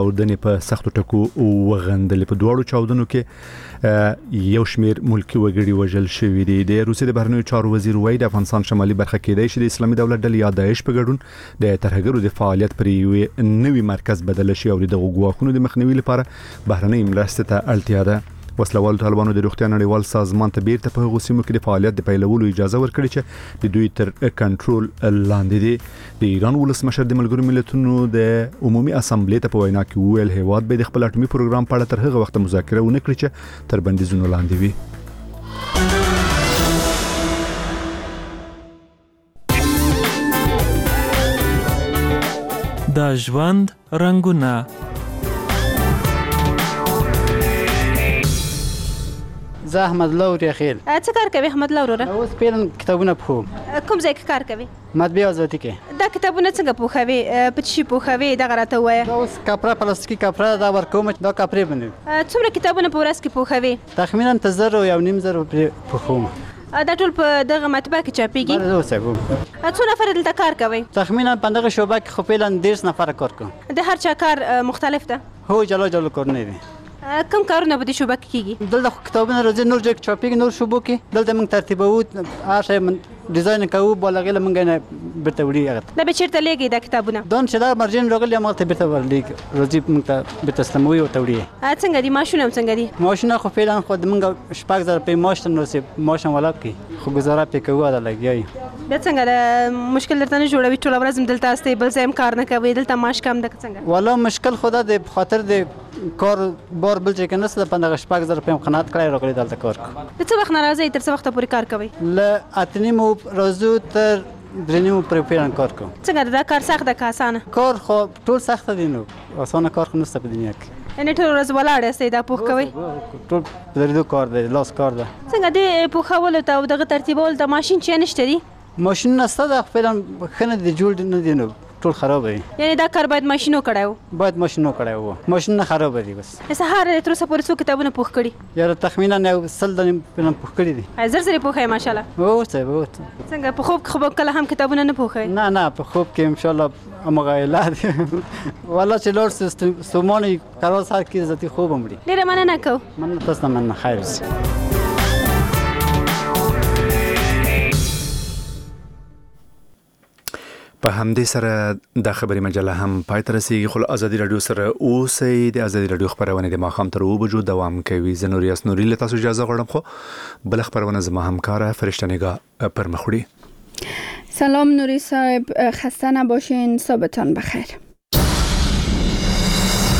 چاودنې په سختو ټکو وغندلې. په دواړو چاودنو کې یو شمیر ملکی وګړي وژل شوي دي. د روسیې د بهرنیو چارو وزیر وایي د افغانستان شمالي برخه کې د اسلامي دولت ډلې یا داعش په ګډون د ترهګرو د فعالیت پر یو نوي مرکز بدل شي او د ګواښونو د مخنیوي لپاره بهرنۍ مرستې ته اړتیا ده. وسلوال طالبانو د روغتیا نړیوال سازمان ته بیرته په هغو سیمو کې د فعالیت د پیلولو اجازه ورکړې چې د دوی تر کنټرول لاندې دي. د ایران ولسمشر د ملګرو ملتونو د عمومي اسامبلې ته په وینا کې وویل هیواد به د خپل اټومي پروګرام په اړه تر هغه وخت مذاکره ونه کړي چې تر بندیزونو لاندې وي. د ژوند رنګونه. زه احمد لوري خیل. څه کار کوي احمد لوري؟ اوس پیرن کتابونه پوهم. کوم ځای کې کار کوي؟ مطبعه آزادي کې. دا کتابونه څنګه پوښوي؟ په چی پوښوي؟ دا غراته وایي. دا اوس کاپرا پلاستیکي کاپرا دا ورکوم دا کاپرې باندې. څومره کتابونه په ورځ کې پوښوي؟ تخمینا ته 0 یا 900 پوښوم. دا ټول په دغه مطبعه کې چاپیږي؟ بله اوس کوم. څو نفر دلته کار کوي؟ تخمینا په دغه شوبه کې خو پیلن 10 نفر کار کوم. د هر چا کار مختلف ده؟ هو جلا جلا کارونه دي. کوم کارونه به د شوبه کې کیږي؟ دلته کتابونه راځي نور ځای چاپیږي نور شوبو کې دلته موږ ترتیبوو هر شی ډیزاین کوو بلغه موږ نه برته وړي هغه. دا به چیرته لګي دا کتابونه؟ دون چې دا مرجن راغلی ما ته برته ورلېږي راځي موږ ته برته سموي او توړي. څنګه دي ماشونه څنګه دي؟ ماشونه خو فعلا خو موږ 6000 په ماشین نو سي ماشین ولا کې خو گزاره پې کوو دا لګي. دا څنګه د مشکل درته نه جوړوي ټول ورځ دلته استي بل ځای کار نه کوي دلته معاش کم ده څنګه؟ والله مشکل خدا د خاطر د کار بار بل چې کنه ست په دغه 6000 په قناعت کړی راغلی دلته کار کوم. څه وخت ناراضي تر څه وخت پورې کار کوي؟ ل اتنیمو روزو تر درنیمو پرې پیران کار کوم. څنګه دا کار سخت ده که اسانه؟ کار خو ټول سخت دي نو اسانه کار خو نشته په دنیا کې. یعنی ټول ورځ ولاړ یاستئ دا پوښ کوي؟ ټول درېدو کار دی لاس کار ده. څنګه دې پوښولو ته او دغه ترتیبول د ماشین چې نشته دي؟ ماشین نشته دا فعلا خنه د جوړ نه دي نو ټول خراب دي. یعنی دا کار باید ماشینو کړای وو؟ باید ماشینو کړای وو. ماشین نه خراب دي بس. سهار تر اوسه پورې څو کتابونه پوښ کړي؟ یاره تخمینا نه سل د پلان پوښ کړي دي. زر زر پوښای ماشاءالله. او څه څنګه په خوب خو کله هم کتابونه نه پوښای؟ نه په خوب کې ان شاء الله امغایلا دي. والله چې لور سمونی قرار سره کې عزت خوب امړي. ډیره مننه کو. مننه تاسو مننه خیر. په همدې سره د خبري مجله هم پای ته رسیږي. خو ازادي رادیو سره اوسئ. د ازادي رادیو خبرونه د ماښام تر 2 بجو دوام کوي. زه نوریاس نوري له تاسو اجازه غواړم خو بل خبرونه زما همکاره فرشته نگاه پر مخ وړي. سلام نوری صاحب، خسته نباشین، صبحتان بخیر.